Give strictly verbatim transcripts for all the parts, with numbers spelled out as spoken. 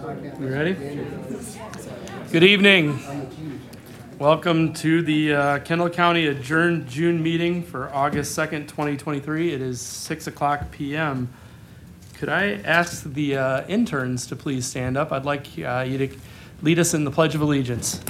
You ready? Good evening. Welcome to the uh, Kendall County adjourned June meeting for August second, twenty twenty-three. It is six o'clock p m Could I ask the uh, interns to please stand up? I'd like uh, you to lead us in the Pledge of Allegiance.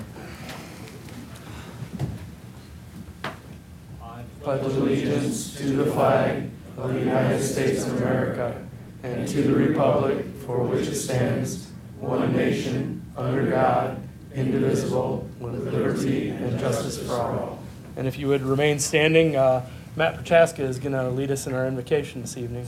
I pledge allegiance to the flag of the United States of America and to the republic for which it stands, one nation, under God, indivisible, with liberty and justice for all. And if you would remain standing, uh, Matt Prochaska is going to lead us in our invocation this evening.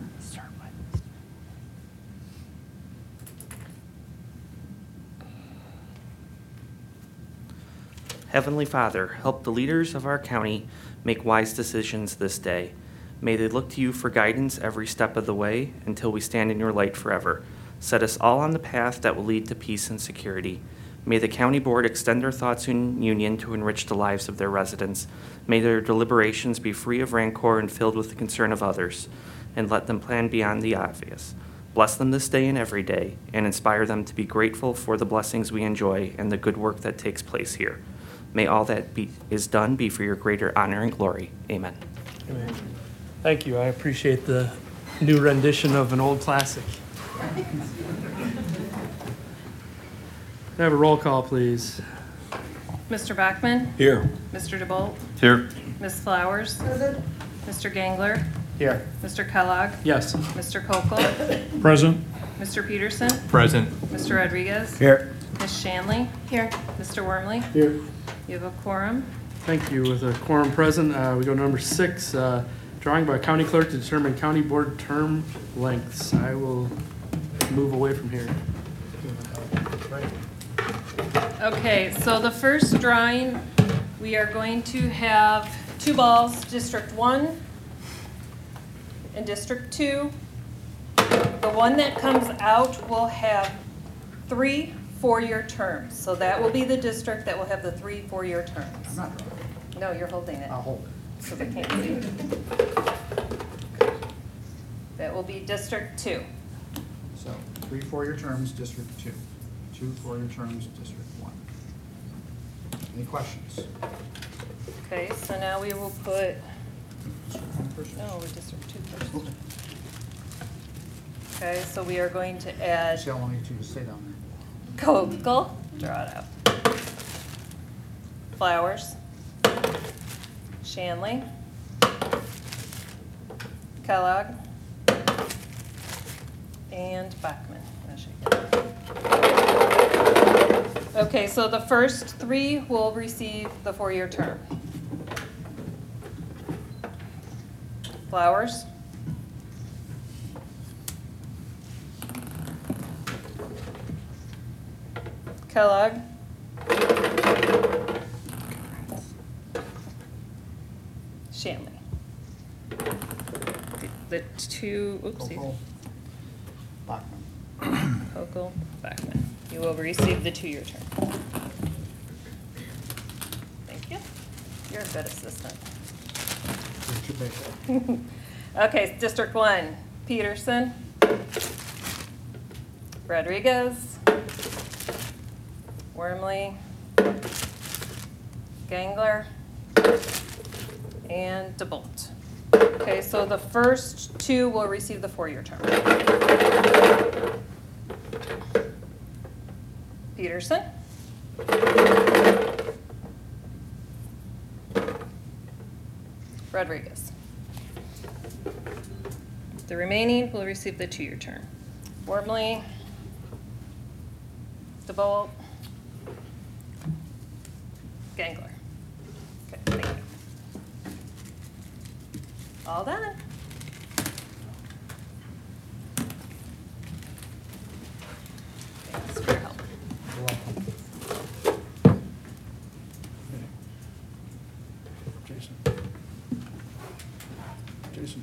Heavenly Father, help the leaders of our county make wise decisions this day. May they look to you for guidance every step of the way until we stand in your light forever. Set us all on the path that will lead to peace and security. May the county board extend their thoughts in union to enrich the lives of their residents. May their deliberations be free of rancor and filled with the concern of others, and let them plan beyond the obvious. Bless them this day and every day, and inspire them to be grateful for the blessings we enjoy and the good work that takes place here. May all that be, is done be for your greater honor and glory. Amen. Amen. Thank you. I appreciate the new rendition of an old classic. Can I have a roll call, please? Mister Bachman? Here. Mister DeBolt? Here. Miz Flowers? Present. Mister Gangler? Here. Mister Kellogg? Yes. Mister Kokel? Present. Mister Peterson? Present. Mister Rodriguez? Here. Miz Shanley? Here. Mister Wormley? Here. You have a quorum. Thank you. With a quorum present, uh, we go to number six, uh, drawing by county clerk to determine county board term lengths. I will move away from here. Okay, so the first drawing, we are going to have two balls, District one and District two. The one that comes out will have three four-year terms. So that will be the district that will have the three four-year terms. I'm not drawing. No, you're holding it. I'll hold it. So they can't see. That will be District two. So, three four-year terms, District two. Two four-year terms, District one. Any questions? Okay, so now we will put, District one first? no, we're District two first. Okay. Okay, so we are going to add See how long you two stay down there. Kokel, draw it out. Flowers. Shanley. Kellogg. And Bachman. Okay, so the first three will receive the four-year term. Flowers. Kellogg. Shanley. The, the two, oopsie. Kokel, Bachman. Kokel, Bachman. You will receive the two-year term. Thank you. You're a good assistant. What's your base? Okay, District one, Peterson. Rodriguez. Wormley, Gangler, and DeBolt. Okay, so the first two will receive the four-year term. Peterson. Rodriguez. The remaining will receive the two-year term. Wormley, DeBolt, Gangler. Okay, thank you. All done. Thanks for your help. You're welcome. Jason. Jason.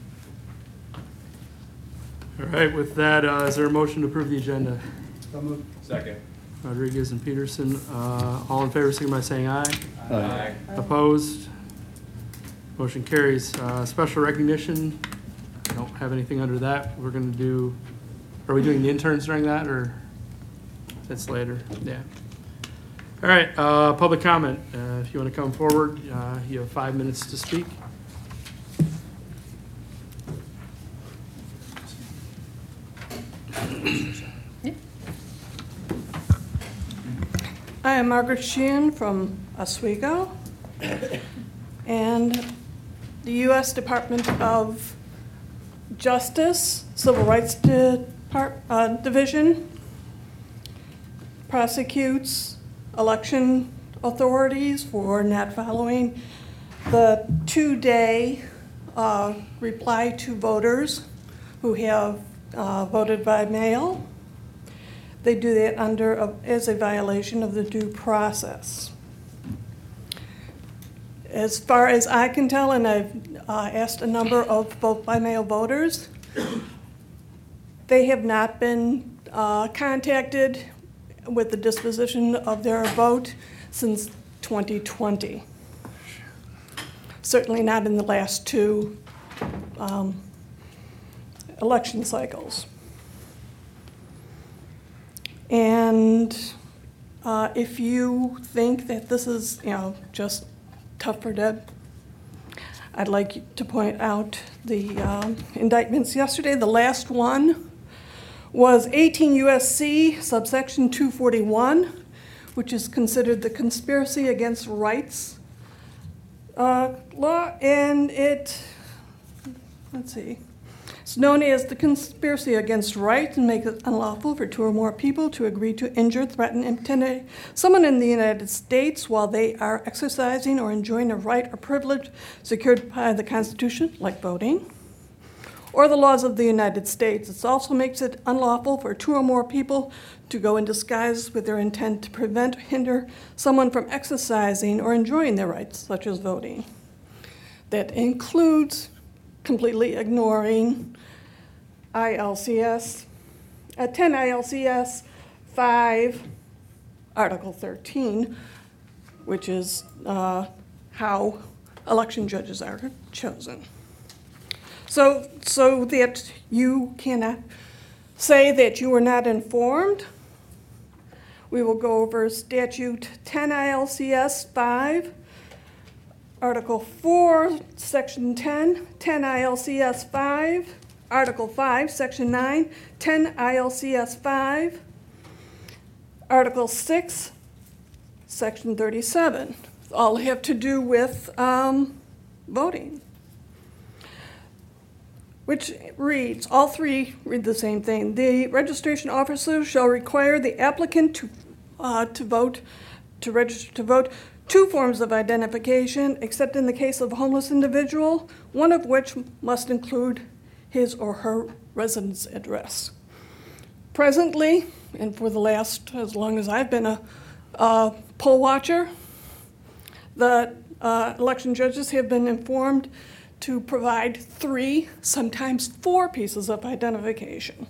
All right, with that, uh, is there a motion to approve the agenda? So moved. Second. Rodriguez and Peterson, uh, all in favor, signify by saying aye. Aye. Opposed? Motion carries. Uh, Special recognition, I don't have anything under that. We're going to do, are we doing the interns during that, or? That's later, yeah. All right, uh, public comment. Uh, If you want to come forward, uh, you have five minutes to speak. I am Margaret Sheehan from Oswego, and the U S Department of Justice, Civil Rights Depart- uh, Division prosecutes election authorities for not following the two-day uh, reply to voters who have uh, voted by mail. They do that under, a- as a violation of the due process. As far as I can tell, and I've uh, asked a number of vote-by-mail voters, they have not been uh, contacted with the disposition of their vote since twenty twenty. Certainly not in the last two um, election cycles. And uh, if you think that this is, you know, just tough for Deb, I'd like to point out the um, indictments yesterday. The last one was eighteen U S C subsection two forty-one, which is considered the conspiracy against rights uh, law, and it, let's see, it's known as the conspiracy against rights and make it unlawful for two or more people to agree to injure, threaten, intimidate someone in the United States while they are exercising or enjoying a right or privilege secured by the Constitution, like voting, or the laws of the United States. It also makes it unlawful for two or more people to go in disguise with their intent to prevent or hinder someone from exercising or enjoying their rights, such as voting. That includes completely ignoring I L C S, uh, ten I L C S five, Article thirteen, which is uh, how election judges are chosen. So, so that you cannot say that you were not informed, we will go over statute ten I L C S five, Article four, Section ten, ten I L C S five, Article five, Section nine, ten I L C S five, Article six, Section thirty-seven. All have to do with um, voting, which reads, all three read the same thing. The registration officer shall require the applicant to, uh, to vote, to register to vote, two forms of identification, except in the case of a homeless individual, one of which must include his or her residence address. Presently, and for the last, as long as I've been a, a poll watcher, the uh, election judges have been informed to provide three, sometimes four pieces of identification.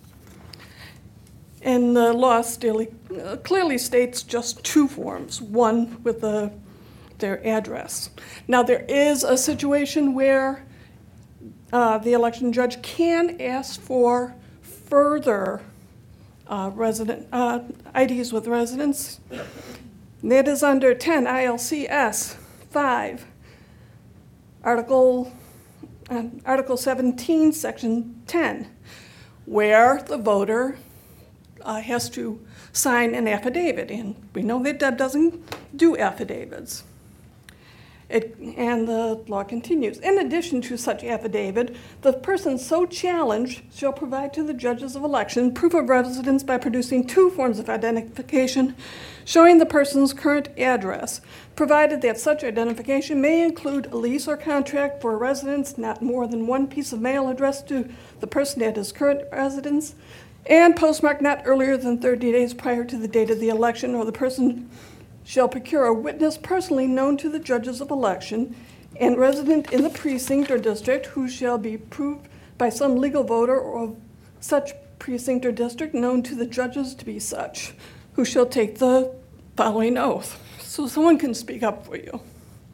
And the law still, uh, clearly states just two forms, one with the, their address. Now, there is a situation where uh, the election judge can ask for further uh, resident uh, I Ds with residents. That is under ten I L C S five, Article, uh, Article seventeen, Section ten, where the voter uh, has to sign an affidavit, and we know that Deb doesn't do affidavits. It, and the law continues. In addition to such affidavit, the person so challenged shall provide to the judges of election proof of residence by producing two forms of identification showing the person's current address, provided that such identification may include a lease or contract for a residence, not more than one piece of mail addressed to the person at his current residence, and postmarked not earlier than thirty days prior to the date of the election, or the person shall procure a witness personally known to the judges of election and resident in the precinct or district who shall be proved by some legal voter or of such precinct or district known to the judges to be such, who shall take the following oath. So someone can speak up for you.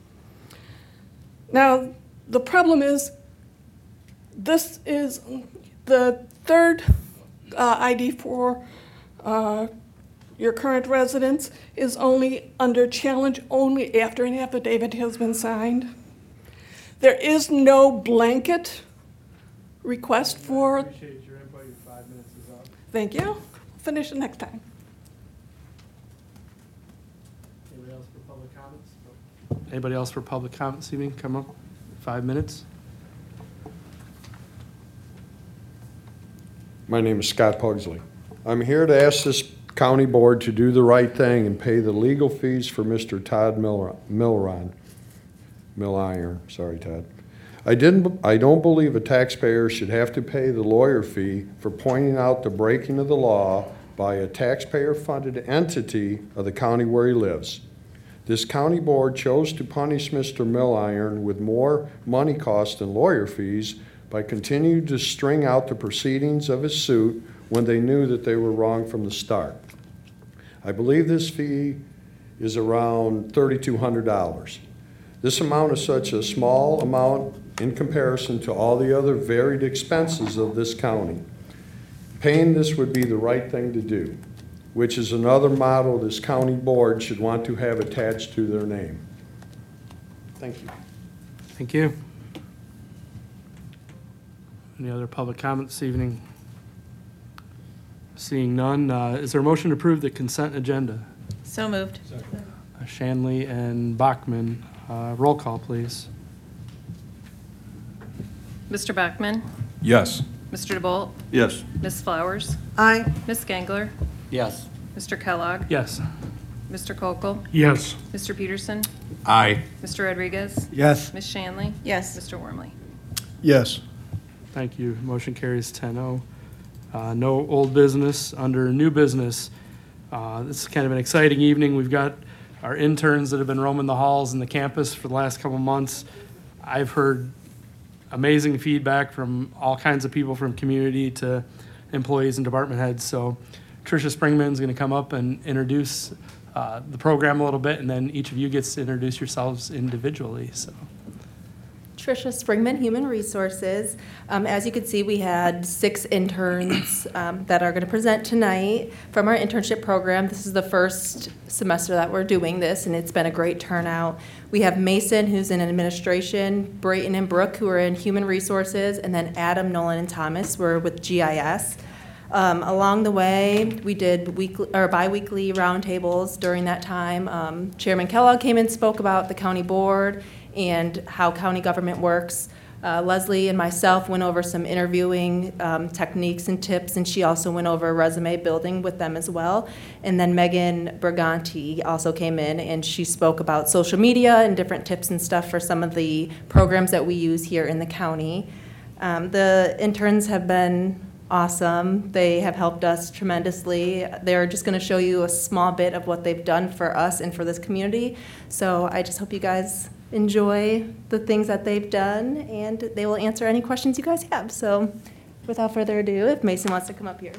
Now, the problem is, this is the third uh, I D for uh, your current residence is only under challenge only after an affidavit has been signed. There is no blanket request for. Appreciate your input. Your five minutes is up. Thank you. Finish it next time. Anybody else for public comments? Anybody else for public comments this evening? Come up. Five minutes. My name is Scott Pugsley. I'm here to ask this county board to do the right thing and pay the legal fees for Mister Todd Mil- Milron. Milliron, sorry, Todd. I didn't. I don't believe a taxpayer should have to pay the lawyer fee for pointing out the breaking of the law by a taxpayer-funded entity of the county where he lives. This county board chose to punish Mister Milliron with more money cost than lawyer fees by continuing to string out the proceedings of his suit when they knew that they were wrong from the start. I believe this fee is around three thousand two hundred dollars. This amount is such a small amount in comparison to all the other varied expenses of this county. Paying this would be the right thing to do, which is another model this county board should want to have attached to their name. Thank you. Thank you. Any other public comment this evening? Seeing none, uh, is there a motion to approve the consent agenda? So moved. Uh, Shanley and Bachman, uh, roll call, please. Mister Bachman? Yes. Mister DeBolt? Yes. Miz Flowers? Aye. Miz Gangler? Yes. Mister Kellogg? Yes. Mister Kokel? Yes. Mister Peterson? Aye. Mister Rodriguez? Yes. Miz Shanley? Yes. Mister Wormley? Yes. Thank you. Motion carries ten oh. Uh, no old business. Under new business, uh, this is kind of an exciting evening. We've got our interns that have been roaming the halls and the campus for the last couple of months. I've heard amazing feedback from all kinds of people, from community to employees and department heads. So Tricia Springman's going to come up and introduce uh, the program a little bit, and then each of you gets to introduce yourselves individually. So. Tricia Springman, Human Resources. Um, as you can see, we had six interns um, that are going to present tonight from our internship program. This is the first semester that we're doing this, and it's been a great turnout. We have Mason, who's in administration, Brayton and Brooke, who are in Human Resources, and then Adam, Nolan, and Thomas were with G I S. Um, along the way, we did weekly or biweekly roundtables during that time. Um, Chairman Kellogg came and spoke about the county board and how county government works. Uh, Leslie and myself went over some interviewing um, techniques and tips, and she also went over resume building with them as well. And then Megan Briganti also came in, and she spoke about social media and different tips and stuff for some of the programs that we use here in the county. Um, the interns have been awesome. They have helped us tremendously. They're just going to show you a small bit of what they've done for us and for this community. So I just hope you guys enjoy the things that they've done, and they will answer any questions you guys have. So without further ado, if Mason wants to come up here.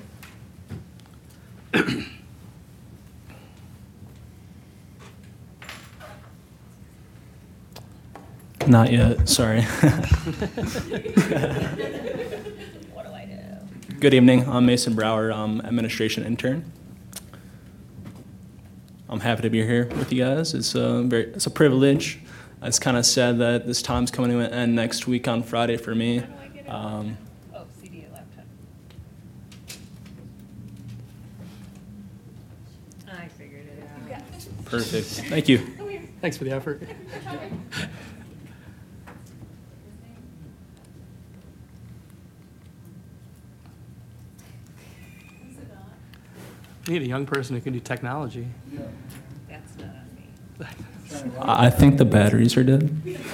Not yet, sorry. What do I do? Good evening, I'm Mason Brower, I'm administration intern. I'm happy to be here with you guys. It's a, very, it's a privilege. It's kind of sad that this time's coming to an end next week on Friday for me. Um, Oh, C D laptop. I figured it out. perfect, thank you. Thanks for the effort. We need a young person who can do technology. That's not on me. I I think the batteries are dead.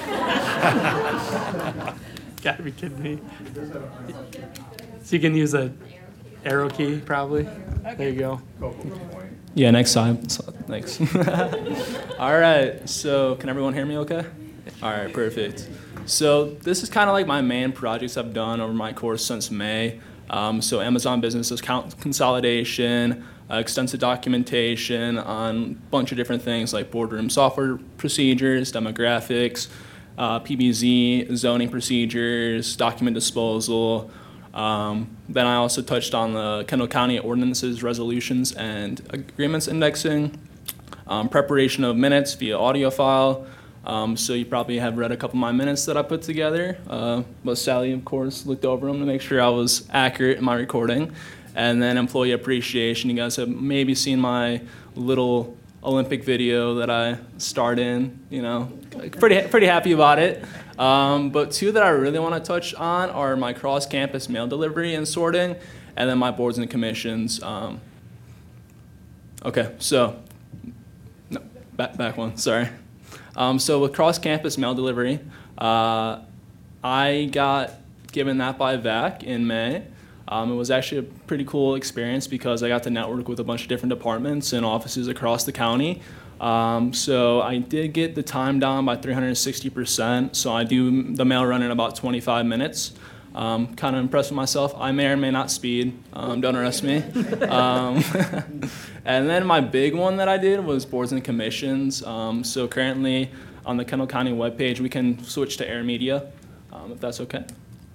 Gotta be kidding me. So you can use a arrow key, probably. There you go. Yeah, next time, so- thanks. All right, so can everyone hear me okay? All right, perfect. So this is kind of like my main projects I've done over my course since May. Um, so Amazon Business Account consolidation, uh, extensive documentation on a bunch of different things like boardroom software procedures, demographics, uh, P B Z, zoning procedures, document disposal, Um, then I also touched on the Kendall County ordinances, resolutions, and agreements indexing, um, preparation of minutes via audio file. Um, so you probably have read a couple of my minutes that I put together, uh, but Sally, of course, looked over them to make sure I was accurate in my recording. And then employee appreciation. You guys have maybe seen my little Olympic video that I starred in, you know, pretty pretty happy about it. Um, but two that I really want to touch on are my cross-campus mail delivery and sorting, and then my boards and commissions. Um, okay, so, no, back, back one, sorry. Um, so with cross-campus mail delivery, uh, I got given that by V A C in May. Um, it was actually a pretty cool experience because I got to network with a bunch of different departments and offices across the county. Um, so I did get the time down by three hundred sixty percent. So I do the mail run in about twenty-five minutes. Um, kind of impressed with myself. I may or may not speed. Um, don't arrest me. Um, and then my big one that I did was boards and commissions. Um, so currently on the Kendall County webpage, we can switch to Air Media, um, if that's okay.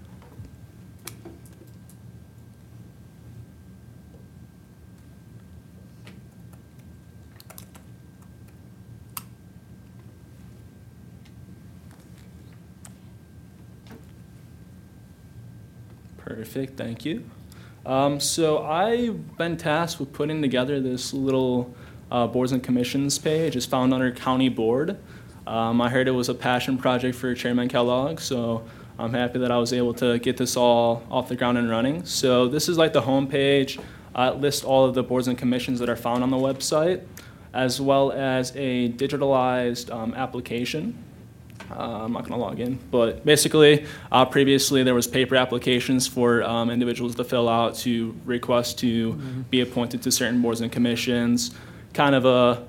Perfect, thank you. Um, so I've been tasked with putting together this little uh, boards and commissions page. It's found under county board. Um, I heard it was a passion project for Chairman Kellogg, so I'm happy that I was able to get this all off the ground and running. So this is like the home page. Uh, it lists all of the boards and commissions that are found on the website, as well as a digitalized um, application. Uh, I'm not going to log in, but basically, uh, previously there was paper applications for um, individuals to fill out to request to mm-hmm. be appointed to certain boards and commissions. Kind of a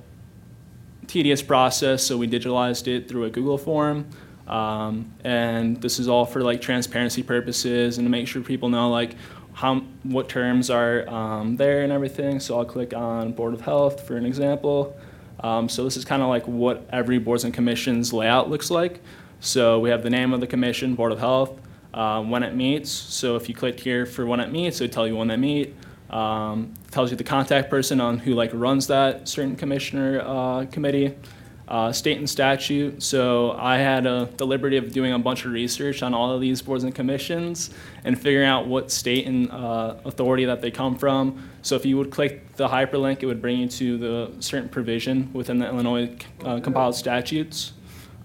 tedious process, so we digitalized it through a Google form. Um, and this is all for like transparency purposes and to make sure people know like how what terms are um, there and everything. So I'll click on Board of Health for an example. Um, so this is kind of like what every boards and commissions layout looks like. So we have the name of the commission, Board of Health, uh, when it meets. So if you click here for when it meets, it'll tell you when they meet. Um, tells you the contact person on who like runs that certain commissioner uh, committee, uh, state and statute. So I had uh, the liberty of doing a bunch of research on all of these boards and commissions and figuring out what state and uh, authority that they come from. So if you would click the hyperlink, it would bring you to the certain provision within the Illinois uh, compiled statutes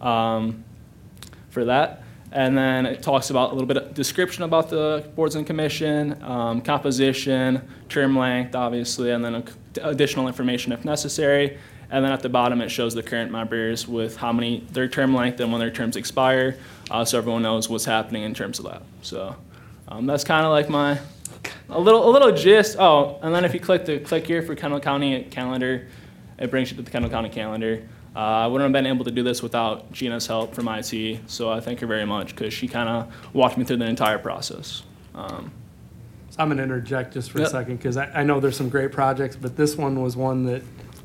um, for that. And then it talks about a little bit of description about the boards and commission, um, composition, term length, obviously, and then additional information if necessary. And then at the bottom, it shows the current members with how many, their term length and when their terms expire, uh, so everyone knows what's happening in terms of that. So um, that's kind of like my, a little a little gist. Oh, and then if you click the click here for Kendall County calendar, it brings you to the Kendall County calendar. Uh, I wouldn't have been able to do this without Gina's help from I T, so I thank her very much because she kind of walked me through the entire process. Um, so I'm going to interject just for yep. a second because I, I know there's some great projects, but this one was one that,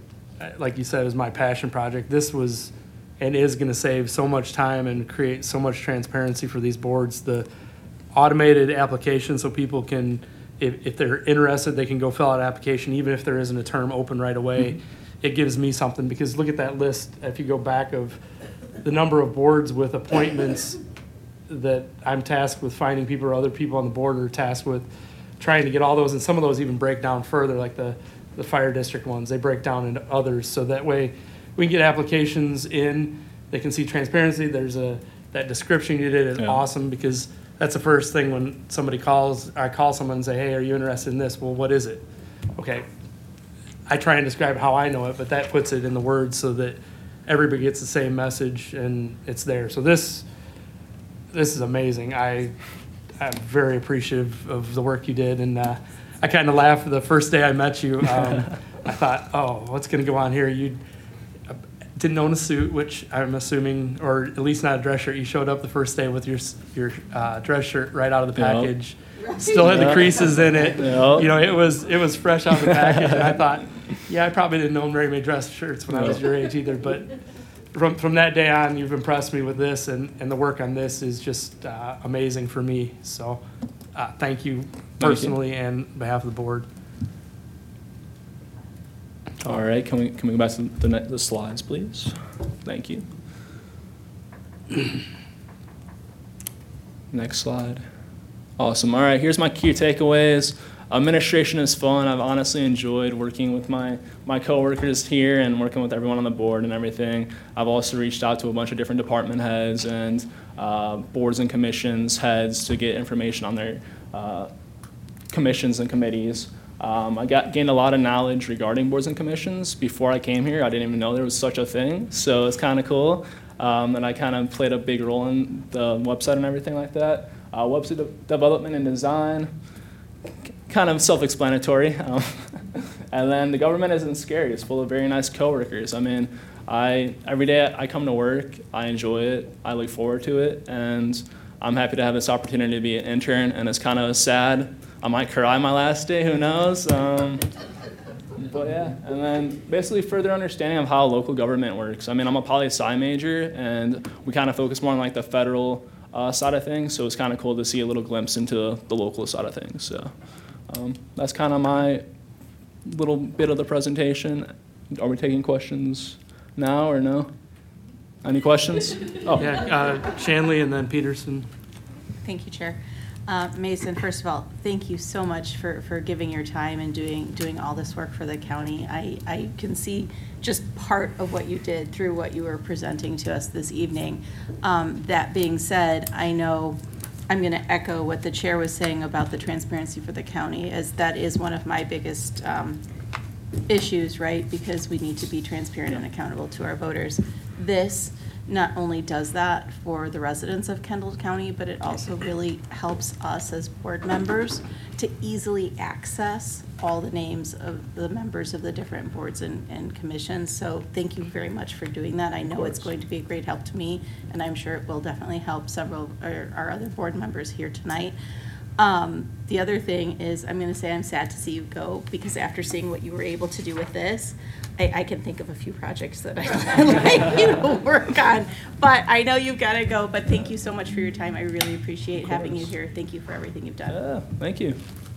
like you said, is my passion project. This was and is going to save so much time and create so much transparency for these boards. The automated application so people can, if, if they're interested, they can go fill out an application even if there isn't a term open right away. Mm-hmm. It gives me something because look at that list. If you go back of the number of boards with appointments that I'm tasked with finding people or other people on the board are tasked with trying to get all those, and some of those even break down further, like the, the fire district ones, they break down into others. So that way we can get applications in, they can see transparency. There's a, that description you did is yeah. awesome because that's the first thing when somebody calls, I call someone and say, hey, are you interested in this? Well, what is it? Okay. I try and describe how I know it, but that puts it in the words so that everybody gets the same message and it's there. So this this is amazing. I, I'm very appreciative of the work you did. And uh, I kind of laughed the first day I met you. Um, I thought, oh, what's going to go on here? You didn't own a suit, which I'm assuming, or at least not a dress shirt. You showed up the first day with your, your uh, dress shirt right out of the package. Yep. Still had the creases in it. Yep. You know, it was it was fresh out of the package. And I thought, yeah, I probably didn't own very many dress shirts when I was your age either. But from from that day on, you've impressed me with this, and, and the work on this is just uh, amazing for me. So uh, thank you you. personally and on behalf of the board. All right, can we, can we go back to the, ne- the slides, please? Thank you. Next slide. Awesome. All right, here's my key takeaways. Administration is fun. I've honestly enjoyed working with my, my coworkers here and working with everyone on the board and everything. I've also reached out to a bunch of different department heads and uh, boards and commissions heads to get information on their uh, commissions and committees. Um, I got gained a lot of knowledge regarding boards and commissions. Before I came here, I didn't even know there was such a thing, so it's kind of cool. Um, and I kind of played a big role in the website and everything like that. Uh, website de- development and design, kind of self-explanatory. Um, and then the government isn't scary. It's full of very nice coworkers. I mean, I every day I come to work, I enjoy it, I look forward to it, and I'm happy to have this opportunity to be an intern. And it's kind of sad. I might cry my last day, who knows? Um, but yeah, and then basically further understanding of how local government works. I mean, I'm a poli-sci major, and we kind of focus more on like the federal uh, side of things, so it's kind of cool to see a little glimpse into the local side of things. So um, that's kind of my little bit of the presentation. Are we taking questions now or no? Any questions? Oh, Yeah, uh, Shanley and then Peterson. Thank you, Chair. Uh, Mason, first of all, thank you so much for, for giving your time and doing doing all this work for the county. I, I can see just part of what you did through what you were presenting to us this evening. Um, that being said, I know I'm going to echo what the chair was saying about the transparency for the county, as that is one of my biggest um, issues, right? Because we need to be transparent and accountable to our voters. This not only does that for the residents of Kendall County, but it also really helps us as board members to easily access all the names of the members of the different boards and, and commissions. So thank you very much for doing that. I know it's going to be a great help to me, and I'm sure it will definitely help several of our, our other board members here tonight. Um, the other thing is, I'm going to say I'm sad to see you go, because after seeing what you were able to do with this, I, I can think of a few projects that I'd like you to work on. But I know you've got to go, but thank you so much for your time. I really appreciate having you here. Thank you for everything you've done. yeah, thank you.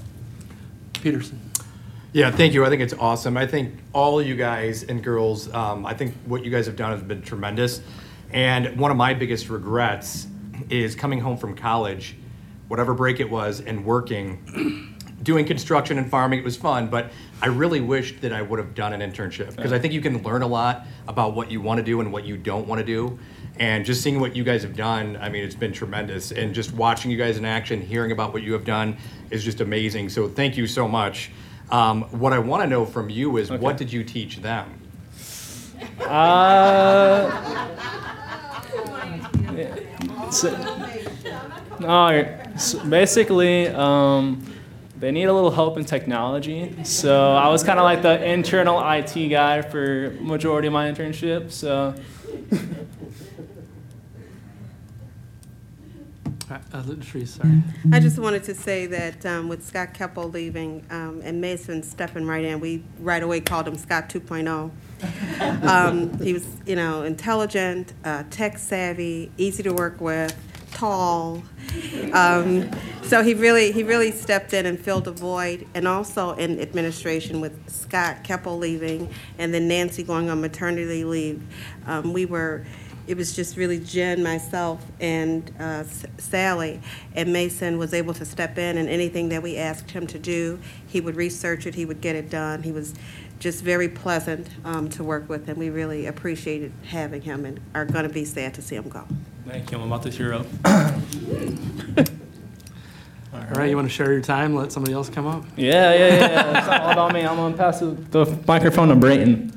Peterson. Yeah, thank you. I think it's awesome. I think all you guys and girls, um, I think what you guys have done has been tremendous. And one of my biggest regrets is coming home from college, whatever break it was, and working, doing construction and farming. It was fun, but I really wished that I would have done an internship, because I think you can learn a lot about what you want to do and what you don't want to do. And just seeing what you guys have done, I mean, it's been tremendous. And just watching you guys in action, hearing about what you have done is just amazing. So thank you so much. Um, what I want to know from you is, Okay. what did you teach them? Uh, yeah. So, all right. So basically, um, they need a little help in technology. So I was kind of like the internal I T guy for majority of my internship. So Uh, uh, Latrice, sorry. I just wanted to say that um, with Scott Keppel leaving um, and Mason stepping right in, we right away called him Scott two point oh. Um, he was, you know, intelligent, uh, tech savvy, easy to work with, tall. Um, so he really, he really stepped in and filled a void. And also in administration, with Scott Keppel leaving and then Nancy going on maternity leave, um, we were. It was just really Jen, myself, and uh, S- Sally, and Mason was able to step in, and anything that we asked him to do, he would research it, he would get it done. He was just very pleasant um, to work with, and we really appreciated having him and are going to be sad to see him go. thank you. I'm about to tear up. All right, you want to share your time? Let somebody else come up? Yeah, yeah, yeah. yeah. It's not all about me. I'm gonna pass the, the microphone to Brayton.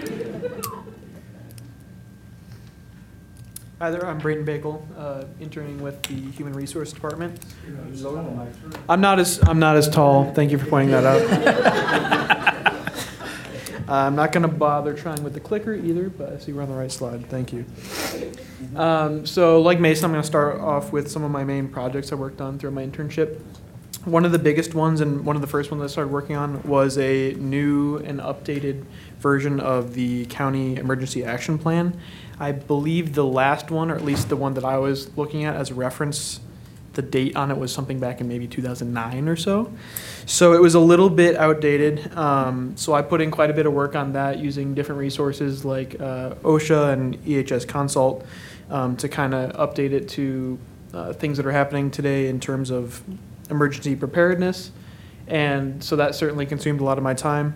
Hi there, I'm Brayden Bagel, uh, interning with the Human Resource Department. I'm not as I'm not as tall. Thank you for pointing that out. I'm not going to bother trying with the clicker either, but I see we're on the right slide. Thank you. Um, so, like Mason, I'm going to start off with some of my main projects I worked on through my internship. One of the biggest ones and one of the first ones I started working on was a new and updated version of the County Emergency Action Plan. I believe the last one, or at least the one that I was looking at as a reference the date on it was something back in maybe two thousand nine or so. So it was a little bit outdated. Um, so I put in quite a bit of work on that using different resources like uh, OSHA and E H S Consult um, to kind of update it to uh, things that are happening today in terms of emergency preparedness. And so that certainly consumed a lot of my time.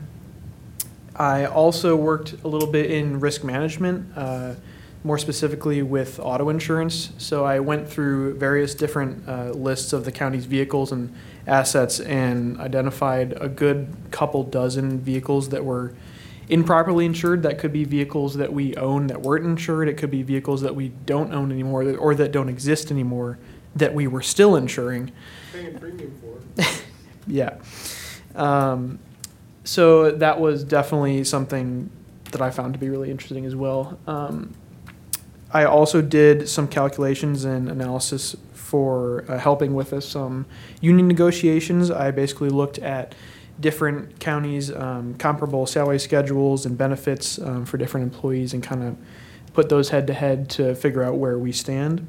I also worked a little bit in risk management, uh, more specifically with auto insurance. So I went through various different uh, lists of the county's vehicles and assets and identified a good couple dozen vehicles that were improperly insured. That could be vehicles that we own that weren't insured. It could be vehicles that we don't own anymore that, or that don't exist anymore that we were still insuring. Paying premium for it. Yeah. Um, so that was definitely something that I found to be really interesting as well. Um, I also did some calculations and analysis for uh, helping with uh, some union negotiations. I basically looked at different counties' um, comparable salary schedules and benefits um, for different employees and kind of put those head to head to figure out where we stand.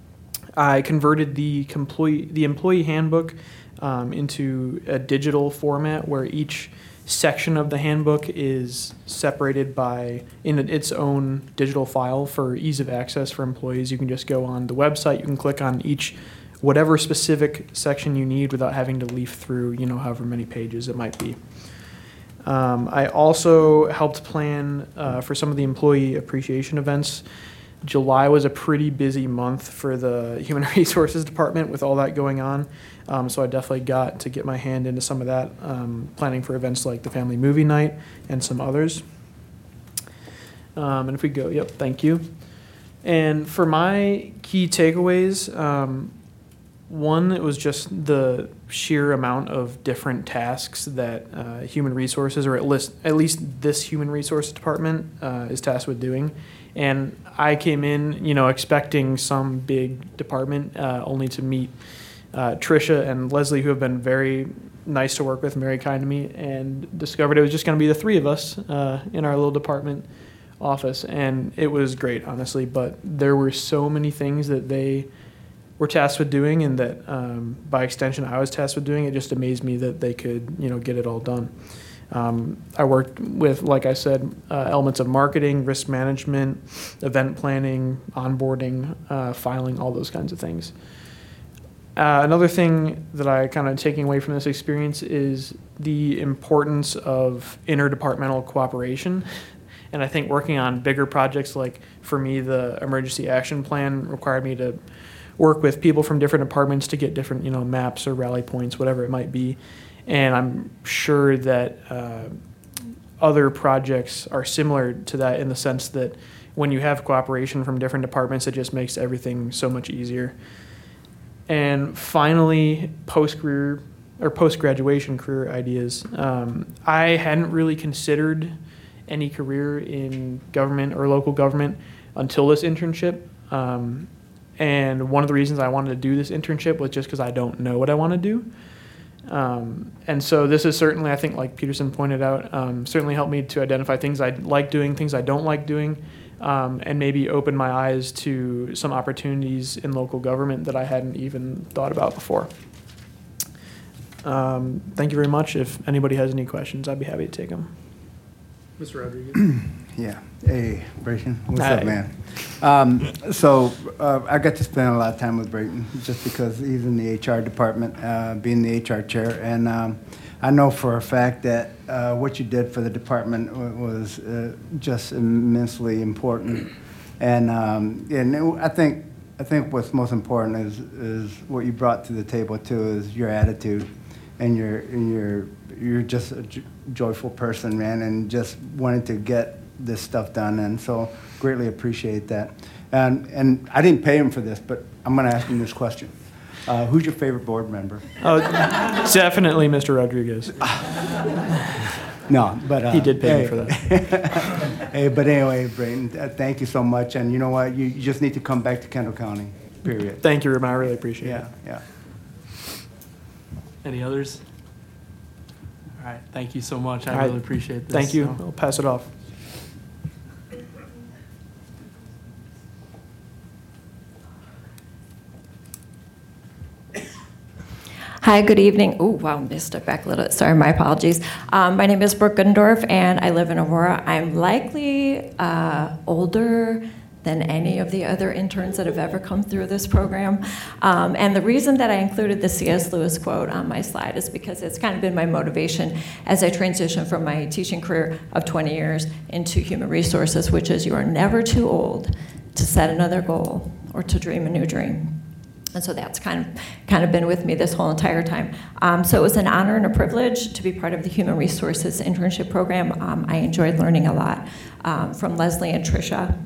I converted the employee, the employee handbook um, into a digital format where each section of the handbook is separated by in its own digital file for ease of access for employees. You can just go on the website, you can click on each whatever specific section you need without having to leaf through, you know, however many pages it might be. Um, I also helped plan uh, for some of the employee appreciation events. July was a pretty busy month for the Human Resources Department with all that going on. Um, so I definitely got to get my hand into some of that, um, planning for events like the Family Movie Night and some others. Um, and if we go, yep, thank you. And for my key takeaways, um, one, it was just the sheer amount of different tasks that uh, Human Resources, or at least, at least this Human Resources Department uh, is tasked with doing. And I came in, you know, expecting some big department, uh, only to meet uh, Tricia and Leslie, who have been very nice to work with, very kind to me, and discovered it was just going to be the three of us uh, in our little department office. And it was great, honestly, but there were so many things that they were tasked with doing, and that um, by extension I was tasked with doing. It just amazed me that they could, you know, get it all done. Um, I worked with, like I said, uh, elements of marketing, risk management, event planning, onboarding, uh, filing, all those kinds of things. Uh, another thing that I kind of taking away from this experience is the importance of interdepartmental cooperation. And I think working on bigger projects, like for me, the emergency action plan required me to work with people from different departments to get different, you know, maps or rally points, whatever it might be. And I'm sure that uh, other projects are similar to that in the sense that when you have cooperation from different departments, it just makes everything so much easier. And finally, post-career or post-graduation career ideas. Um, I hadn't really considered any career in government or local government until this internship. Um, and one of the reasons I wanted to do this internship was just because I don't know what I want to do. Um, and so this is certainly, I think, like Peterson pointed out, um, certainly helped me to identify things I like doing, things I don't like doing, um, and maybe open my eyes to some opportunities in local government that I hadn't even thought about before. Um, thank you very much. If anybody has any questions, I'd be happy to take them. Mister Rodriguez. Yeah. Hey, Brayton. What's Hi. up, man? Um, so uh, I got to spend a lot of time with Brayton just because he's in the H R department, uh, being the H R chair. And um, I know for a fact that uh, what you did for the department was uh, just immensely important. And um, and it, I think I think what's most important is is what you brought to the table too, is your attitude, and your and your you're just a j- joyful person, man, and just wanting to get this stuff done. And so greatly appreciate that. And and I didn't pay him for this, but I'm going to ask him this question. Uh, who's your favorite board member? Oh, definitely Mister Rodriguez. No, but uh, he did pay hey, me for that. Hey, but anyway, Brayton, uh, thank you so much. And you know what? You, you just need to come back to Kendall County. Period. Thank you, Ruben. I really appreciate Yeah, it. yeah. Any others? All right. Thank you so much. I All right. really appreciate this. Thank you. So- I'll pass it off. Hi, good evening. Oh, wow, I stepped back a little. Sorry, my apologies. Um, my name is Brooke Gundorf, and I live in Aurora. I'm likely uh, older than any of the other interns that have ever come through this program. Um, and the reason that I included the C S Lewis quote on my slide is because it's kind of been my motivation as I transition from my teaching career of twenty years into human resources, which is you are never too old to set another goal or to dream a new dream. And so that's kind of kind of been with me this whole entire time. Um, so it was an honor and a privilege to be part of the Human Resources Internship Program. Um, I enjoyed learning a lot um, from Leslie and Tricia.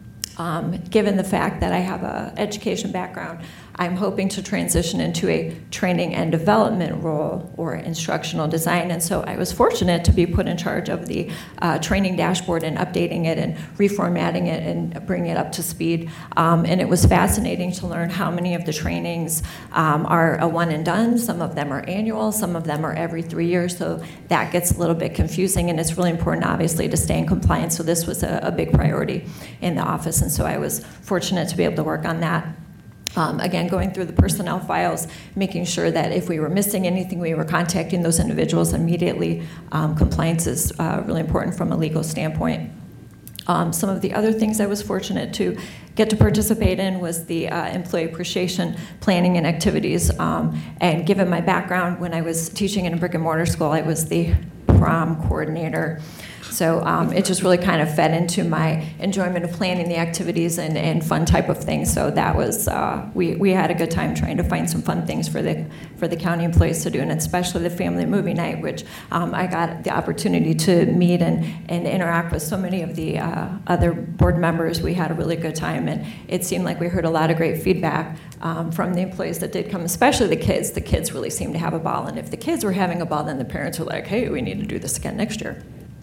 Um, given the fact that I have an education background, I'm hoping to transition into a training and development role or instructional design. And so I was fortunate to be put in charge of the uh, training dashboard and updating it and reformatting it and bringing it up to speed. Um, and it was fascinating to learn how many of the trainings um, are a one and done. Some of them are annual, some of them are every three years. So that gets a little bit confusing, and it's really important, obviously, to stay in compliance. So this was a, a big priority in the office. And so I was fortunate to be able to work on that. Um, again, going through the personnel files, making sure that if we were missing anything, we were contacting those individuals immediately. Um, compliance is uh, really important from a legal standpoint. Um, some of the other things I was fortunate to get to participate in was the uh, employee appreciation planning and activities. Um, and given my background, when I was teaching in a brick and mortar school, I was the prom coordinator. So um, it just really kind of fed into my enjoyment of planning the activities and, and fun type of things. So that was, uh, we, we had a good time trying to find some fun things for the for the county employees to do, and especially the family movie night, which um, I got the opportunity to meet and, and interact with so many of the uh, other board members. We had a really good time, and it seemed like we heard a lot of great feedback um, from the employees that did come, especially the kids. The kids really seemed to have a ball, and if the kids were having a ball, then the parents were like, hey, we need to do this again next year.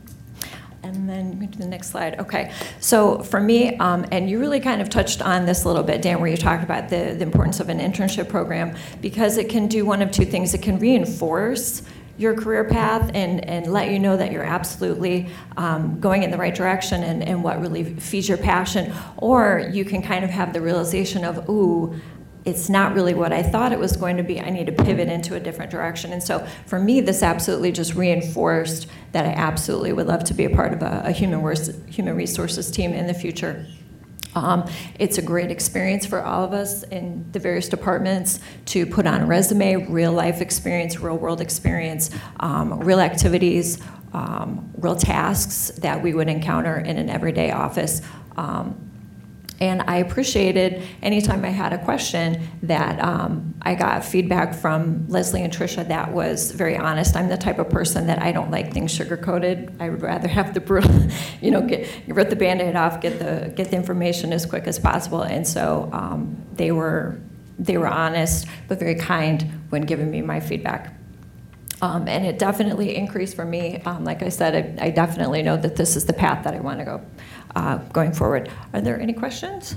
And then go to the next slide. Okay, so for me, um, and you really kind of touched on this a little bit, Dan, where you talked about the, the importance of an internship program, because it can do one of two things. It can reinforce your career path and, and let you know that you're absolutely um, going in the right direction and, and what really feeds your passion. Or you can kind of have the realization of, ooh, it's not really what I thought it was going to be. I need to pivot into a different direction. And so for me, this absolutely just reinforced that I absolutely would love to be a part of a, a human, human resources team in the future. Um, it's a great experience for all of us in the various departments to put on a resume, real life experience, real world experience, um, real activities, um, real tasks that we would encounter in an everyday office. Um, And I appreciated anytime I had a question that um, I got feedback from Leslie and Tricia that was very honest. I'm the type of person that I don't like things sugar-coated. I would rather have the brutal, you know, get rip the Band-Aid off, get the get the information as quick as possible. And so um, they were they were honest but very kind when giving me my feedback. Um, and it definitely increased for me. Um, like I said, I, I definitely know that this is the path that I want to go uh, going forward. Are there any questions?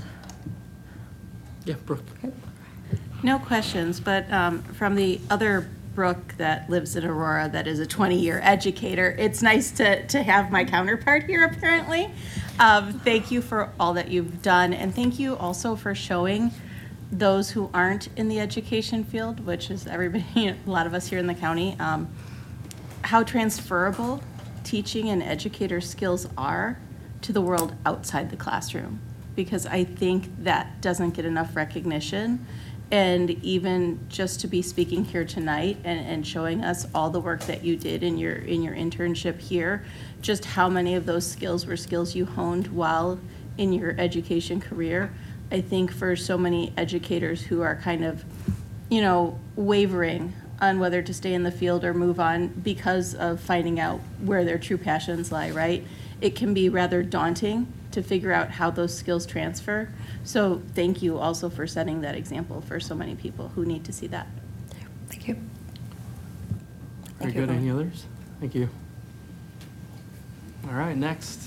Yeah, Brooke. Okay. No questions, but um, from the other Brooke that lives in Aurora that is a twenty-year educator, it's nice to, to have my counterpart here apparently. Um, thank you for all that you've done, and thank you also for showing those who aren't in the education field, which is everybody, a lot of us here in the county, um, how transferable teaching and educator skills are to the world outside the classroom. Because I think that doesn't get enough recognition. And even just to be speaking here tonight and, and showing us all the work that you did in your in your internship here, just how many of those skills were skills you honed while in your education career. I think for so many educators who are kind of, you know, wavering on whether to stay in the field or move on because of finding out where their true passions lie, right? It can be rather daunting to figure out how those skills transfer. So thank you also for setting that example for so many people who need to see that. Thank you. Very good. Any others? Thank you. All right, next.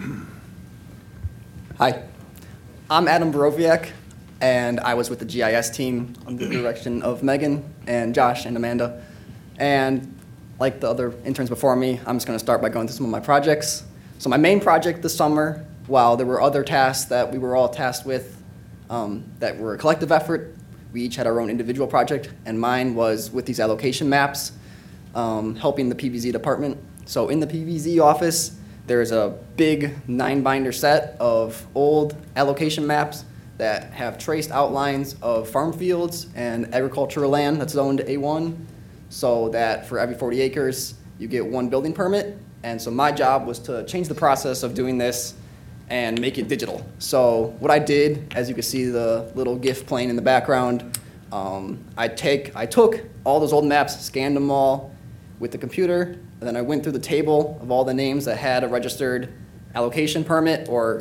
Hi. I'm Adam Borowiak, and I was with the G I S team under the direction of Megan and Josh and Amanda. And like the other interns before me, I'm just going to start by going through some of my projects. So my main project this summer, while there were other tasks that we were all tasked with um, that were a collective effort, we each had our own individual project, and mine was with these allocation maps, um, helping the P V Z department. So in the P V Z office, there's a big nine binder set of old allocation maps that have traced outlines of farm fields and agricultural land that's zoned A one, so that for every forty acres, you get one building permit. And so my job was to change the process of doing this and make it digital. So what I did, as you can see the little GIF playing in the background, um, I take I took all those old maps, scanned them all with the computer, and then I went through the table of all the names that had a registered allocation permit or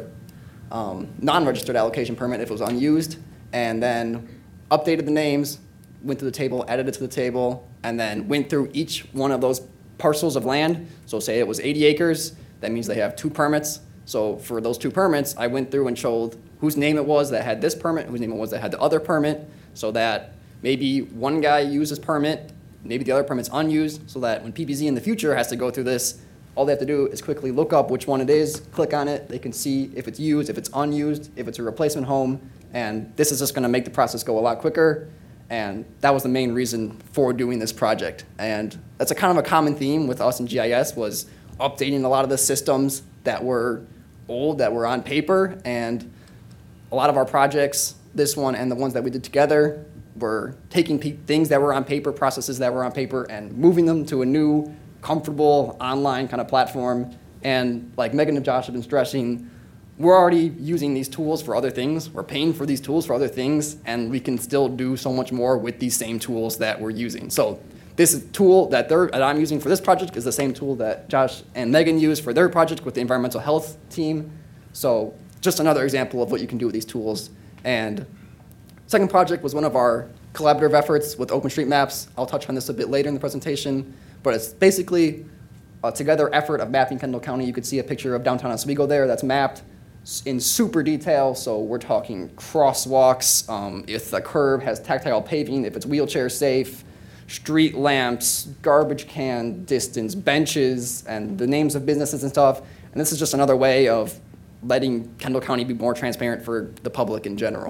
um, non-registered allocation permit if it was unused, and then updated the names, went through the table, added it to the table, and then went through each one of those parcels of land. So say it was eighty acres, that means they have two permits. So for those two permits, I went through and showed whose name it was that had this permit, whose name it was that had the other permit, so that maybe one guy used this permit, maybe the other permit's unused, so that when P B Z in the future has to go through this, all they have to do is quickly look up which one it is, click on it, they can see if it's used, if it's unused, if it's a replacement home, and this is just gonna make the process go a lot quicker. And that was the main reason for doing this project. And that's a kind of a common theme with us in G I S, was updating a lot of the systems that were old, that were on paper. And a lot of our projects, this one and the ones that we did together, were taking pe- things that were on paper, processes that were on paper, and moving them to a new, comfortable, online kind of platform. And like Megan and Josh have been stressing, we're already using these tools for other things. We're paying for these tools for other things, and we can still do so much more with these same tools that we're using. So this tool that, they're, that I'm using for this project is the same tool that Josh and Megan use for their project with the environmental health team. So just another example of what you can do with these tools. And second project was one of our collaborative efforts with OpenStreetMaps. I'll touch on this a bit later in the presentation, but it's basically a together effort of mapping Kendall County. You could see a picture of downtown Oswego there that's mapped in super detail. So we're talking crosswalks, um, if the curb has tactile paving, if it's wheelchair safe, street lamps, garbage can distance, benches, and the names of businesses and stuff. And this is just another way of letting Kendall County be more transparent for the public in general.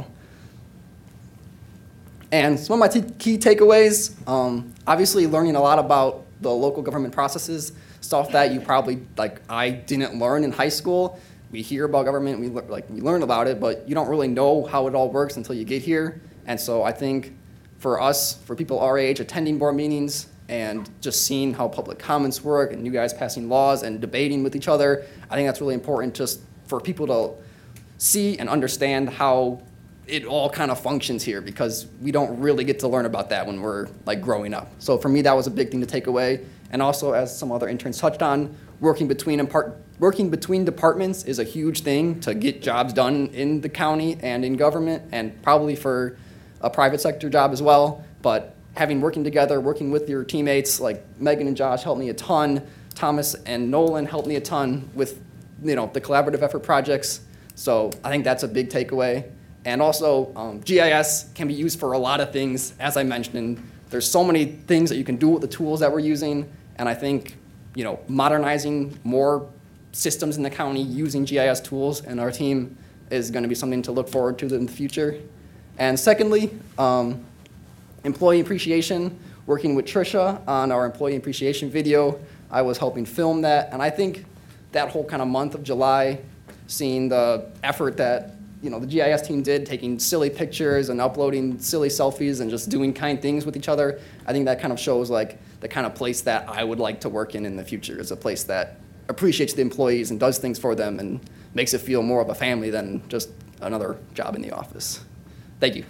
And some of my t- key takeaways, um, obviously learning a lot about the local government processes, stuff that you probably, like I didn't learn in high school. We hear about government, we, like, we learn about it, but you don't really know how it all works until you get here. And so I think for us, for people our age, attending board meetings and just seeing how public comments work and you guys passing laws and debating with each other, I think that's really important just for people to see and understand how it all kind of functions here, because we don't really get to learn about that when we're like growing up. So for me, that was a big thing to take away. And also, as some other interns touched on, working between impart- working between departments is a huge thing to get jobs done in the county and in government, and probably for a private sector job as well. But having working together, working with your teammates, like Megan and Josh helped me a ton. Thomas and Nolan helped me a ton with, you know, the collaborative effort projects. So I think that's a big takeaway. And also, um, G I S can be used for a lot of things. As I mentioned, there's so many things that you can do with the tools that we're using. And I think, you know, modernizing more systems in the county using G I S tools and our team is going to be something to look forward to in the future. And secondly, um, employee appreciation, working with Trisha on our employee appreciation video. I was helping film that. And I think that whole kind of month of July, seeing the effort that you know, the G I S team did, taking silly pictures and uploading silly selfies and just doing kind things with each other, I think that kind of shows like the kind of place that I would like to work in in the future, is a place that appreciates the employees and does things for them and makes it feel more of a family than just another job in the office. Thank you.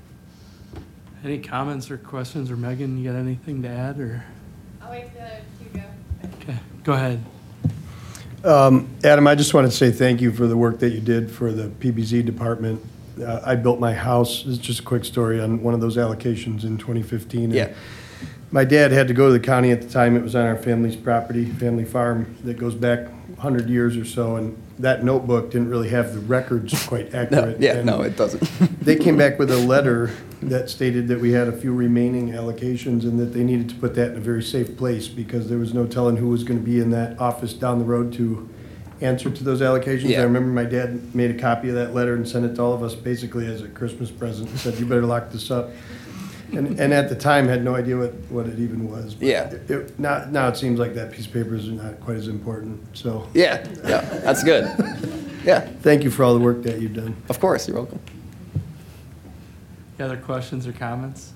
Any comments or questions? Or Megan, you got anything to add? Or I'll wait till you go. Okay, go ahead. Um, Adam, I just want to say thank you for the work that you did for the P B Z department. Uh, I built my house, this is just a quick story, on one of those allocations in twenty fifteen. Yeah. My dad had to go to the county at the time. It was on our family's property, family farm that goes back one hundred years or so, and that notebook didn't really have the records quite accurate. No, yeah, and no, it doesn't. They came back with a letter that stated that we had a few remaining allocations and that they needed to put that in a very safe place because there was no telling who was going to be in that office down the road to answer to those allocations. Yeah. I remember my dad made a copy of that letter and sent it to all of us basically as a Christmas present and said, you better lock this up. And, and at the time had no idea what, what it even was. But Yeah. It, it, now, now it seems like that piece of paper is not quite as important, so. Yeah, yeah, that's good. Yeah. Thank you for all the work that you've done. Of course, you're welcome. Any other questions or comments?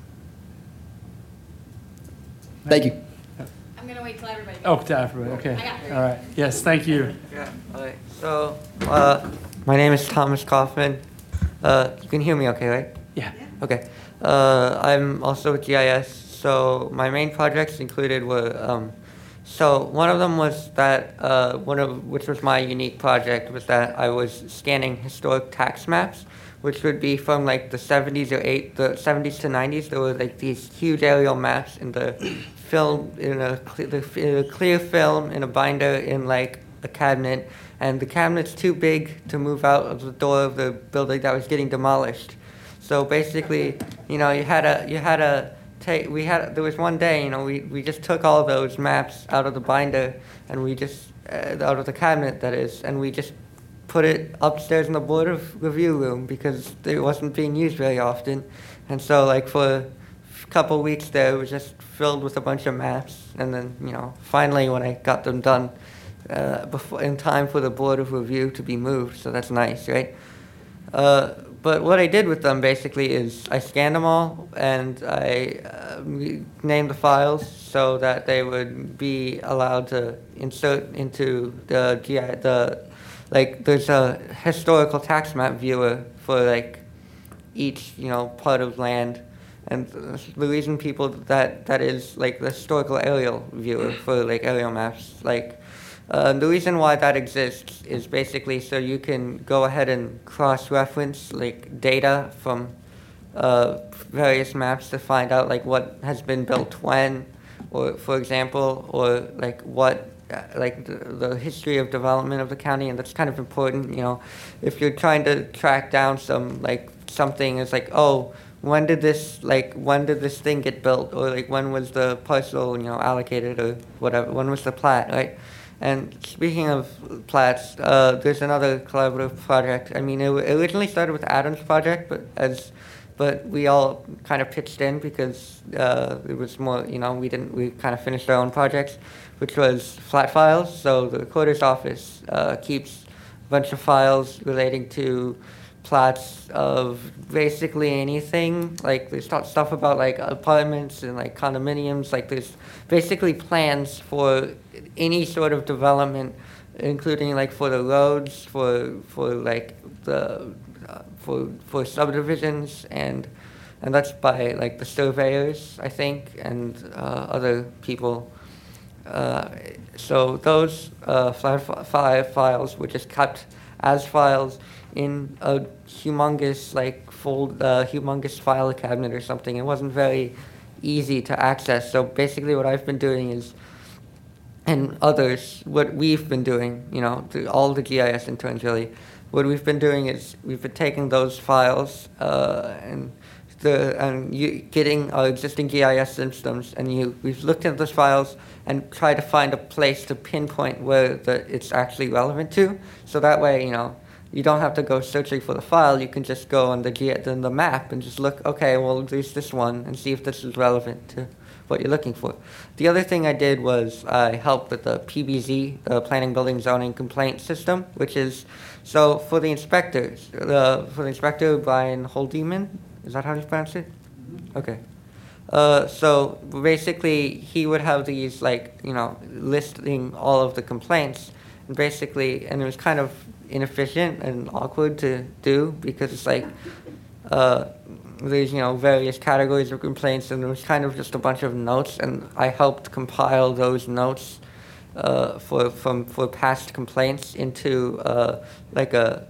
Thank you. I'm gonna wait till everybody. Oh, to everybody, okay. I got three. All right, yes, thank you. Yeah, all right. So, uh, my name is Thomas Kaufman. Uh, you can hear me okay, right? Yeah. Okay. Uh, I'm also with G I S. So, my main projects included were, um, so one of them was that, uh, one of, which was my unique project, was that I was scanning historic tax maps, which would be from like the seventies or eight, the seventies to nineties. There were like these huge aerial maps in the film, in a, cle- in a clear film, in a binder, in like a cabinet, and the cabinet's too big to move out of the door of the building that was getting demolished. So basically, you know, you had a, you had a, take, we had, there was one day, you know, we, we just took all those maps out of the binder, and we just, uh, out of the cabinet that is, and we just put it upstairs in the board of review room because it wasn't being used very often. And so like for a couple weeks there, it was just filled with a bunch of maps. And then, you know, finally when I got them done, uh, before, in time for the board of review to be moved, so that's nice, right? Uh, but what I did with them basically is I scanned them all and I uh, named the files so that they would be allowed to insert into the G I, the like there's a historical tax map viewer for like each, you know, part of land. And the reason people that that is like the historical aerial viewer for like aerial maps, like uh, the reason why that exists is basically so you can go ahead and cross-reference like data from uh, various maps to find out like what has been built when, or for example, or like what uh, like the, the history of development of the county, and that's kind of important. You know, if you're trying to track down some like something, it's like, oh, when did this like when did this thing get built, or like when was the parcel, you know, allocated, or whatever, when was the plat, right? And speaking of plats, uh, there's another collaborative project. I mean, it originally started with Adam's project, but as but we all kind of pitched in because uh, it was more, you know, we didn't we kind of finished our own projects, which was flat files. So the recorder's office uh, keeps a bunch of files relating to plats of basically anything. Like there's st- stuff about like apartments and like condominiums. Like there's basically plans for any sort of development, including like for the roads, for for like the uh, for for subdivisions, and and that's by like the surveyors, I think, and uh, other people. Uh, so those uh, flat fi- files were just kept as files in a humongous like fold, uh, humongous file cabinet or something. It wasn't very easy to access. So basically, what I've been doing is, and others, what we've been doing, you know, to all the G I S interns really, what we've been doing is we've been taking those files uh, and the and you, getting our existing G I S systems, and you we've looked at those files and tried to find a place to pinpoint where the, it's actually relevant to. So that way, you know, you don't have to go searching for the file. You can just go on the G- the, the map and just look, okay, well, there's this one, and see if this is relevant to what you're looking for. The other thing I did was I helped with the P B Z, the Planning, Building, Zoning Complaint System, which is, so for the inspectors, uh, for the inspector, Brian Holdeman, is that how you pronounce it? Okay. Uh, so basically, he would have these, like, you know, listing all of the complaints, and basically, and it was kind of inefficient and awkward to do because it's like, uh, there's, you know, various categories of complaints, and it was kind of just a bunch of notes, and I helped compile those notes uh, for from for past complaints into uh, like a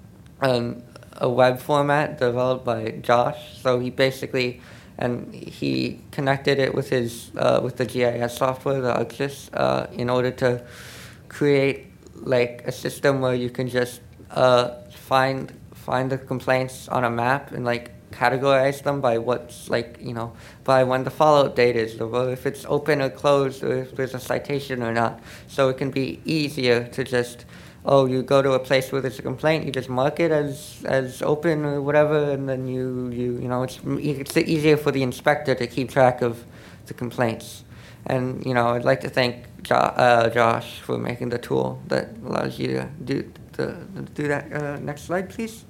um, a web format developed by Josh. So he basically, and he connected it with his uh, with the G I S software, the ArcSys, uh, in order to create like a system where you can just uh, find find the complaints on a map and like categorize them by what's like, you know, by when the follow-up date is, or if it's open or closed, or if there's a citation or not. So it can be easier to just, oh, you go to a place where there's a complaint, you just mark it as as open or whatever, and then you you you know it's it's easier for the inspector to keep track of the complaints. And you know, I'd like to thank jo- uh, Josh for making the tool that allows you to do to, to do that. Uh, next slide, please.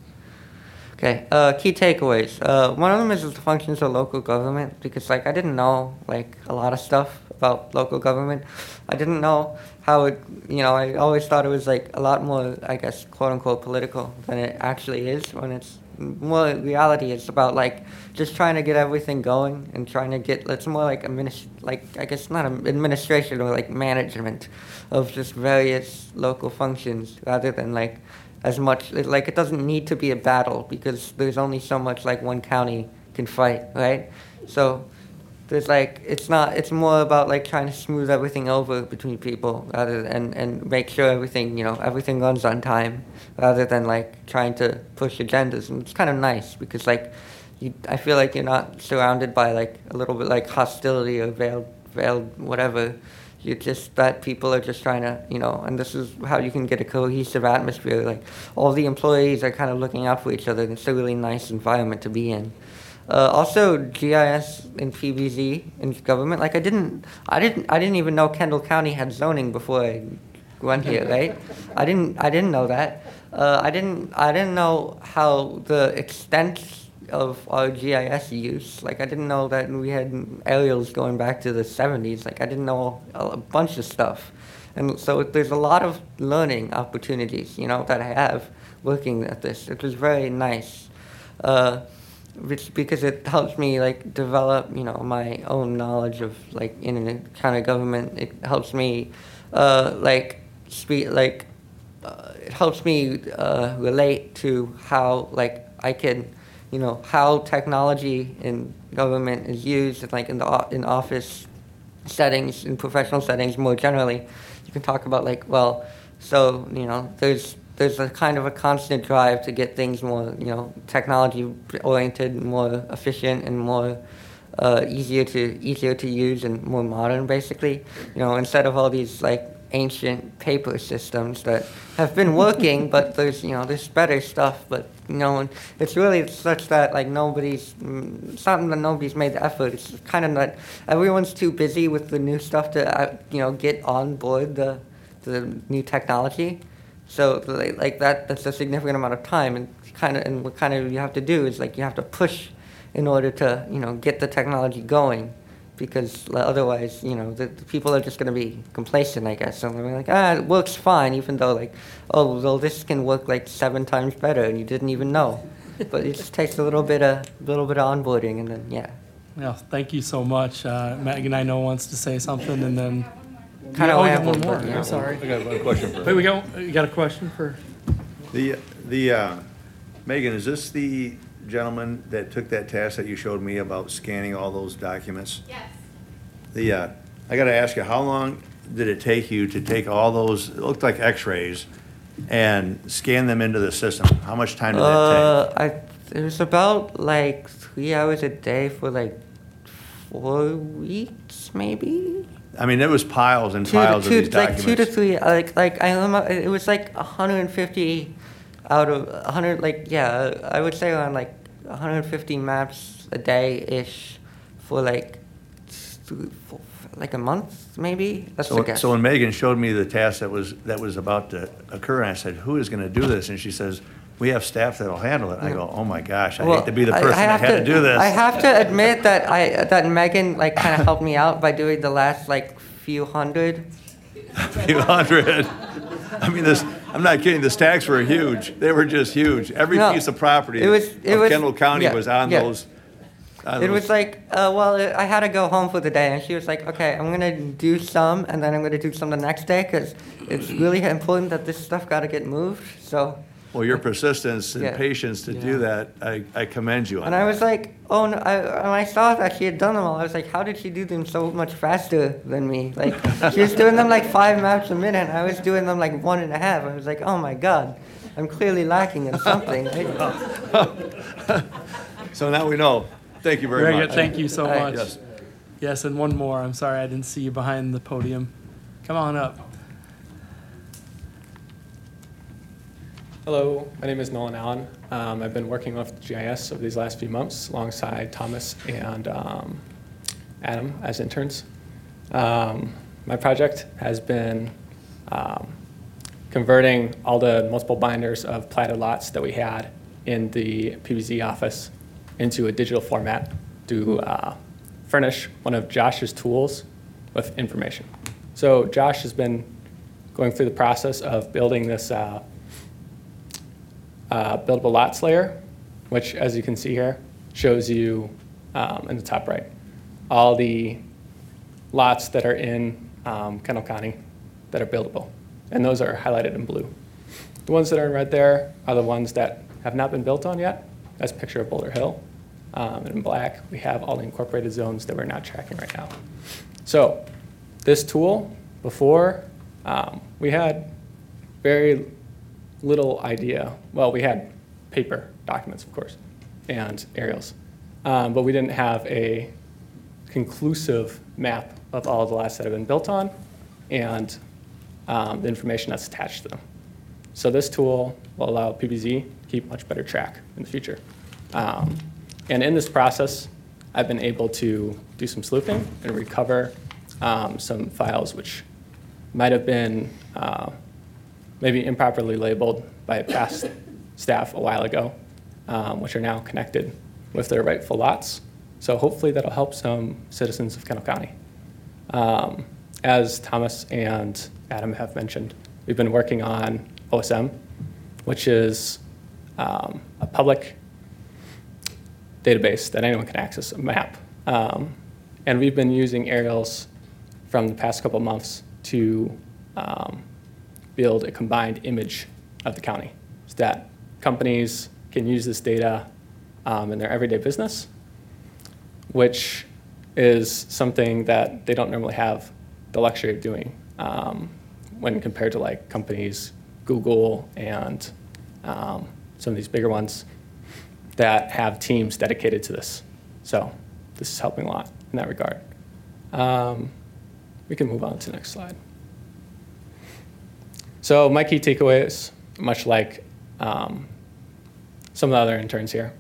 Okay, uh, key takeaways. Uh, one of them is the functions of local government, because like I didn't know like a lot of stuff about local government. I didn't know how it, you know, I always thought it was like a lot more, I guess, quote unquote political than it actually is, when it's more reality. It's about like just trying to get everything going and trying to get, it's more like administ- like I guess not administration or like management of just various local functions, rather than like as much, like it doesn't need to be a battle, because there's only so much like one county can fight, right? So there's like, it's not, it's more about like trying to smooth everything over between people, rather than, and make sure everything, you know, everything runs on time, rather than like trying to push agendas. And it's kind of nice, because like, you, I feel like you're not surrounded by like a little bit like hostility or veiled, veiled whatever. You just, that people are just trying to, you know, and this is how you can get a cohesive atmosphere. Like all the employees are kind of looking out for each other. It's a really nice environment to be in. Uh, also, G I S and P B Z in government. Like I didn't, I didn't, I didn't even know Kendall County had zoning before I went here. Right? I didn't, I didn't know that. Uh, I didn't, I didn't know how the extent of our G I S use. Like I didn't know that we had aerials going back to the seventies. Like I didn't know a bunch of stuff. And so there's a lot of learning opportunities, you know, that I have working at this. It was very nice. Uh, which, because it helps me like develop, you know, my own knowledge of like in a kind of government. It helps me uh, like speak, like uh, it helps me uh, relate to how like I can, you know, how technology in government is used, like in the in office settings, in professional settings more generally. You can talk about like, well, so, you know, there's there's a kind of a constant drive to get things more, you know, technology oriented, more efficient, and more uh, easier to easier to use and more modern, basically. You know, instead of all these like ancient paper systems that have been working, but there's, you know, there's better stuff, but you know, it's really such that like nobody's, it's not that nobody's made the effort. It's kind of that everyone's too busy with the new stuff to, uh, you know, get on board the the new technology. So like that, that's a significant amount of time, and kind of, and what kind of you have to do is like you have to push in order to, you know, get the technology going. Because otherwise, you know, the, the people are just going to be complacent, I guess. So they're like, ah, it works fine, even though, like, oh, well, this can work like seven times better, and you didn't even know. But it just takes a little bit of, little bit of onboarding, and then yeah. Yeah, thank you so much. Uh, Megan, I know wants to say something, and then kind of oh, have one one, more. but, yeah. I'm sorry. I got one question for. Wait, we got you got a question for The the uh, Megan, is this the gentleman that took that task that you showed me about scanning all those documents? Yes. The, uh, I gotta ask you, how long did it take you to take all those, it looked like x-rays, and scan them into the system? How much time did that Uh, I, it was about like three hours a day for like four weeks, maybe? take? I mean, there was piles and Two to, piles of two, these like two to documents. three, like, like I remember, it was like one hundred fifty out of one hundred, like, yeah, I would say around like one hundred fifty maps a day-ish for like, th- for like a month, maybe? That's a So, guess. so when Megan showed me the task that was, that was about to occur, and I said, who is gonna do this? And she says, we have staff that'll handle it. I go, oh my gosh, I Well, hate to be the I- person I that have had to do this. I have to admit that I that Megan like kind of helped me out by doing the last like few hundred. Few hundred. I mean, this, I'm not kidding, the stacks were huge. They were just huge. Every No, piece of property it was- it of was- Kendall County yeah, was on yeah. those. on It those- was like, uh, well, I had to go home for the day, and she was like, okay, I'm gonna do some, and then I'm gonna do some the next day, because it's really important that this stuff got to get moved. So. Well, your persistence and Yeah. patience to Yeah. do that, I, I commend you on And that. I was like, oh no, I, when I saw that she had done them all, I was like, how did she do them so much faster than me? Like, she was doing them like five maps a minute, and I was doing them like one and a half. I was like, oh my God, I'm clearly lacking in something. So now we know. Thank you very, Very much. good. Thank you so All right. much. Yes. Yes, and one more. I'm sorry I didn't see you behind the podium. Come on up. Hello, my name is Nolan Allen. Um, I've been working with G I S over these last few months alongside Thomas and um, Adam as interns. Um, my project has been um, converting all the multiple binders of platted lots that we had in the P B Z office into a digital format to uh, furnish one of Josh's tools with information. So Josh has been going through the process of building this uh, uh, buildable lots layer, which, as you can see here, shows you um, in the top right all the lots that are in um, Kendall County that are buildable, and those are highlighted in blue. The ones that are in red there are the ones that have not been built on yet. That's a picture of Boulder Hill. Um, and in black, we have all the incorporated zones that we're not tracking right now. So this tool, before, um, we had very little idea. Well, we had paper documents, of course, and aerials. Um, but we didn't have a conclusive map of all the lots that have been built on and um, the information that's attached to them. So this tool will allow P B Z to keep much better track in the future. Um, and in this process, I've been able to do some sleuthing and recover um, some files which might have been uh, maybe improperly labeled by past staff a while ago, um, which are now connected with their rightful lots. So hopefully that'll help some citizens of Kendall County. Um, as Thomas and Adam have mentioned, we've been working on O S M, which is um, a public database that anyone can access, a map. Um, and we've been using aerials from the past couple months to um, build a combined image of the county so that companies can use this data um, in their everyday business, which is something that they don't normally have the luxury of doing um, when compared to like companies, Google and um, some of these bigger ones that have teams dedicated to this. So this is helping a lot in that regard. Um, we can move on to the next slide. So my key takeaways, much like um, some of the other interns here,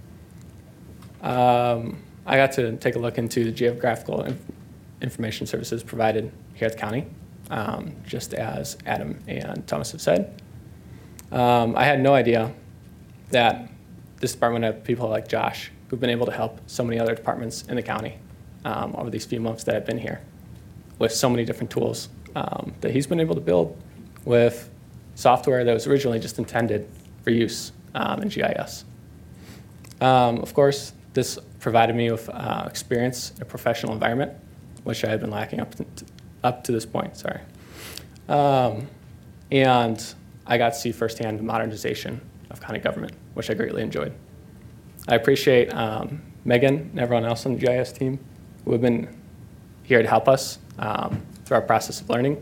um, I got to take a look into the geographical inf information services provided here at the county, um, just as Adam and Thomas have said. Um, I had no idea that this department had people like Josh who've been able to help so many other departments in the county um, over these few months that I've been here with so many different tools um, that he's been able to build with software that was originally just intended for use um, in G I S. Um, of course, this provided me with uh, experience in a professional environment, which I had been lacking up to, up to this point, sorry. Um, and I got to see firsthand the modernization of county government, which I greatly enjoyed. I appreciate um, Megan and everyone else on the G I S team who have been here to help us um, through our process of learning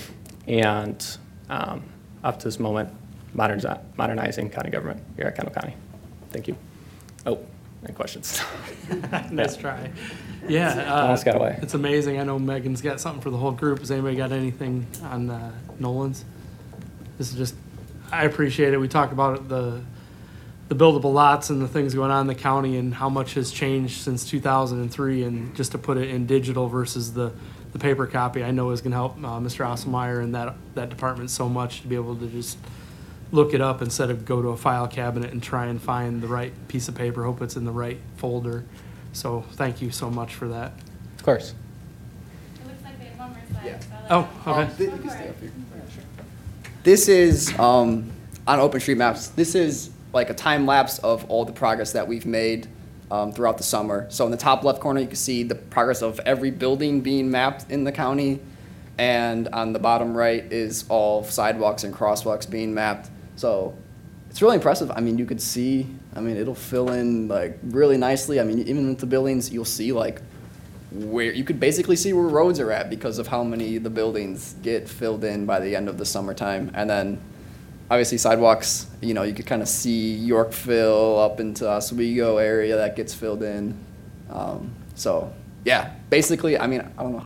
and um, up to this moment, moderniz modernizing county government here at Kendall County. Thank you. Oh, any questions? Nice try. Yeah. Uh, Almost got away. It's amazing. I know Megan's got something for the whole group. Has anybody got anything on uh, Nolan's? This is just, I appreciate it. We talk about the the buildable lots and the things going on in the county and how much has changed since two thousand three, and just to put it in digital versus the, the paper copy, I know is going to help uh, Mister Osselmeyer and that, that department so much to be able to just look it up instead of go to a file cabinet and try and find the right piece of paper, hope it's in the right folder. So thank you so much for that. Of course. It looks like they have one more slide. Oh, okay. Um, th- you can stay up here. This is um, on OpenStreetMaps. This is like a time lapse of all the progress that we've made um, throughout the summer. So in the top left corner, you can see the progress of every building being mapped in the county. And on the bottom right is all sidewalks and crosswalks being mapped. So it's really impressive. I mean, you could see, I mean, it'll fill in like really nicely. I mean, even with the buildings, you'll see like where you could basically see where roads are at because of how many the buildings get filled in by the end of the summertime. And then obviously sidewalks, you know, you could kind of see Yorkville up into Oswego area that gets filled in. Um, so, yeah, basically, I mean, I don't know